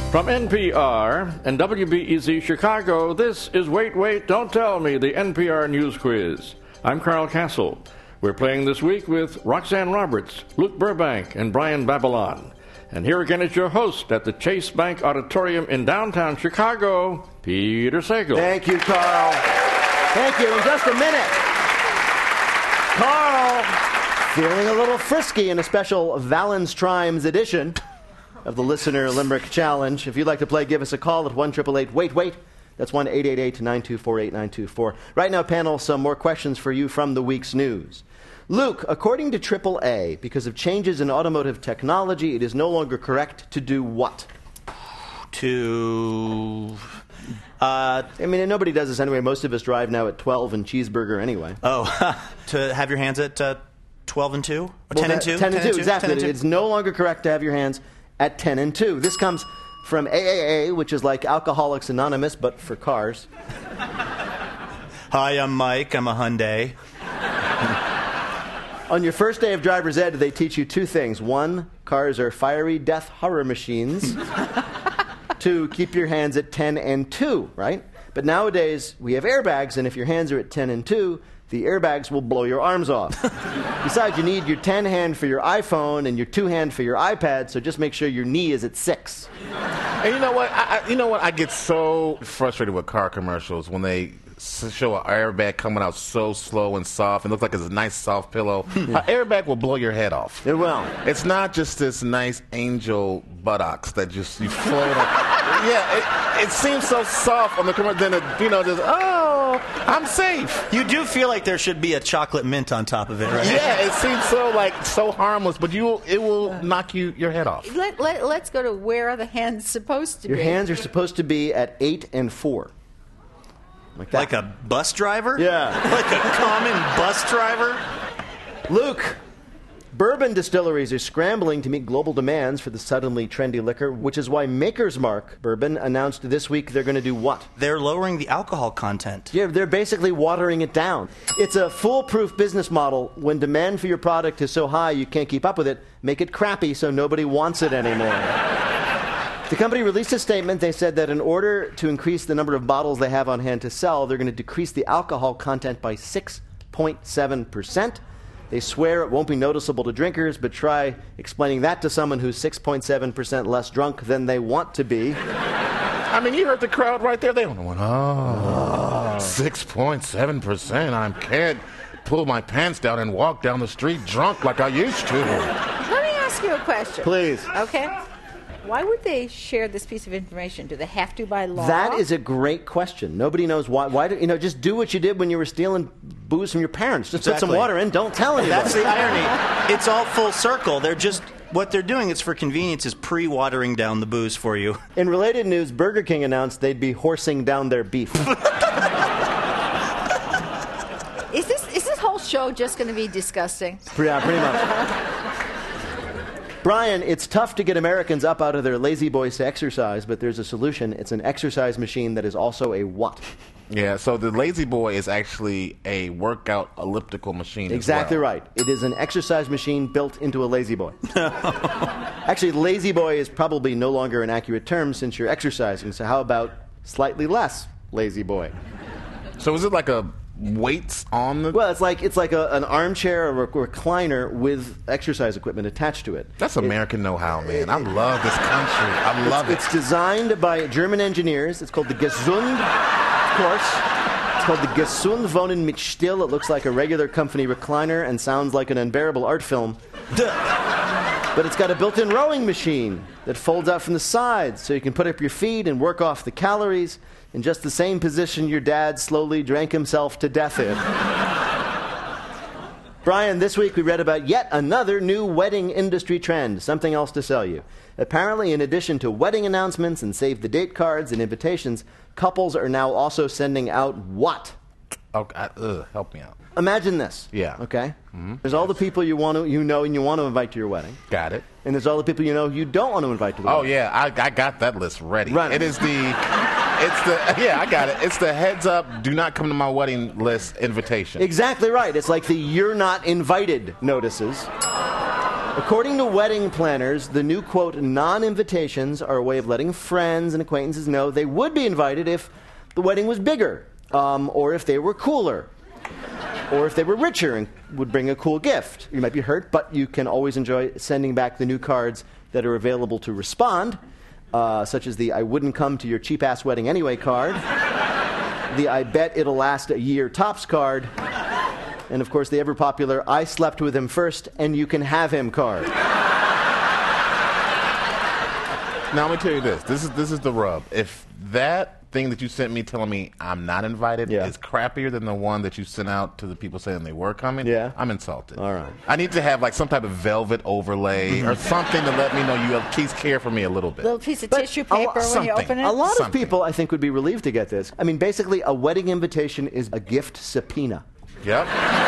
From NPR and WBEZ Chicago, this is Wait, Wait, Don't Tell Me, the NPR News Quiz. I'm Carl Castle. We're playing this week with Roxanne Roberts, Luke Burbank, and Brian Babylon. And here again is your host at the Chase Bank Auditorium in downtown Chicago, Peter Sagal. Thank you, Carl. Thank you. In just a minute, Carl, feeling a little frisky in a special Valens Trimes edition of the Listener Limerick Challenge. If you'd like to play, give us a call at 1-888-WAIT-WAIT. That's 1-888-924-8924. Right now, panel, some more questions for you from the week's news. Luke, according to AAA, because of changes in automotive technology, it is no longer correct to do what? Nobody does this anyway. Most of us drive now at 12 and cheeseburger anyway. Oh, to have your hands at 12 and 2? Or 10 and 2? 10 and 2, exactly. It's no longer correct to have your hands at 10 and 2. This comes from AAA, which is like Alcoholics Anonymous, but for cars. Hi, I'm Mike. I'm a Hyundai. On your first day of driver's ed, they teach you two things. One, cars are fiery death horror machines. Two, keep your hands at 10 and 2, right? But nowadays, we have airbags, and if your hands are at 10 and 2, the airbags will blow your arms off. Besides, you need your 10 hand for your iPhone and your 2 hand for your iPad, so just make sure your knee is at 6. And you know what? I get so frustrated with car commercials when they show an airbag coming out so slow and soft and looks like it's a nice soft pillow. An airbag will blow your head off. It will. It's not just this nice angel buttocks that just you float on. Yeah, it seems so soft on the commercial. Then I'm safe. You do feel like there should be a chocolate mint on top of it, right? Yeah, it seems so harmless, but it will knock your head off. Let's go to where are the hands supposed to be? Your hands are supposed to be at 8 and 4. Like that. Like a bus driver? Yeah. Like a common bus driver? Luke, bourbon distilleries are scrambling to meet global demands for the suddenly trendy liquor, which is why Maker's Mark Bourbon announced this week they're going to do what? They're lowering the alcohol content. Yeah, they're basically watering it down. It's a foolproof business model. When demand for your product is so high you can't keep up with it, make it crappy so nobody wants it anymore. The company released a statement. They said that in order to increase the number of bottles they have on hand to sell, they're going to decrease the alcohol content by 6.7%. They swear it won't be noticeable to drinkers, but try explaining that to someone who's 6.7% less drunk than they want to be. I mean, you heard the crowd right there. They went, 6.7%. I can't pull my pants down and walk down the street drunk like I used to. Let me ask you a question. Please. Okay. Why would they share this piece of information? Do they have to by law? That is a great question. Nobody knows why. Why do, just do what you did when you were stealing booze from your parents. Just put some water in. Don't tell anybody. That's the irony. It's all full circle. What they're doing is for convenience is pre-watering down the booze for you. In related news, Burger King announced they'd be horsing down their beef. Is this whole show just going to be disgusting? Yeah, pretty much. Brian, it's tough to get Americans up out of their lazy boys to exercise, but there's a solution. It's an exercise machine that is also a what? Yeah, so the Lazy Boy is actually a workout elliptical machine. Exactly as well. right. It is an exercise machine built into a Lazy Boy. Actually, Lazy Boy is probably no longer an accurate term since you're exercising, so how about slightly less Lazy Boy? So is it like a weights on the... Well, it's like an armchair or a recliner with exercise equipment attached to it. That's American know-how, man. I love this country. I love it. It's designed by German engineers. It's called the Gesund, of course. It's called the Gesund Wohnen mit Stil. It looks like a regular comfy recliner and sounds like an unbearable art film. But it's got a built-in rowing machine that folds out from the sides so you can put up your feet and work off the calories in just the same position your dad slowly drank himself to death in. Brian, this week we read about yet another new wedding industry trend, something else to sell you. Apparently, in addition to wedding announcements and save-the-date cards and invitations, couples are now also sending out what? Okay, help me out. Imagine this. Yeah. Okay? Mm-hmm. There's all the people you know and you want to invite to your wedding. Got it. And there's all the people you know you don't want to invite to the wedding. Oh, yeah. I got that list ready. Run it. Yeah, I got it. It's the heads up, do not come to my wedding list invitation. Exactly right. It's like the you're not invited notices. According to wedding planners, the new, quote, non-invitations are a way of letting friends and acquaintances know they would be invited if the wedding was bigger, or if they were cooler, or if they were richer and would bring a cool gift. You might be hurt, but you can always enjoy sending back the new cards that are available to respond, such as the I wouldn't come to your cheap-ass wedding anyway card, the I bet it'll last a year tops card, and, of course, the ever-popular I slept with him first and you can have him card. Now, let me tell you this. This is the rub. If that thing that you sent me telling me I'm not invited is crappier than the one that you sent out to the people saying they were coming, I'm insulted. All right. I need to have like some type of velvet overlay or something to let me know you at least care for me a little bit. Little piece of tissue paper when you open it. A lot of people, I think, would be relieved to get this. I mean, basically, a wedding invitation is a gift subpoena. Yep.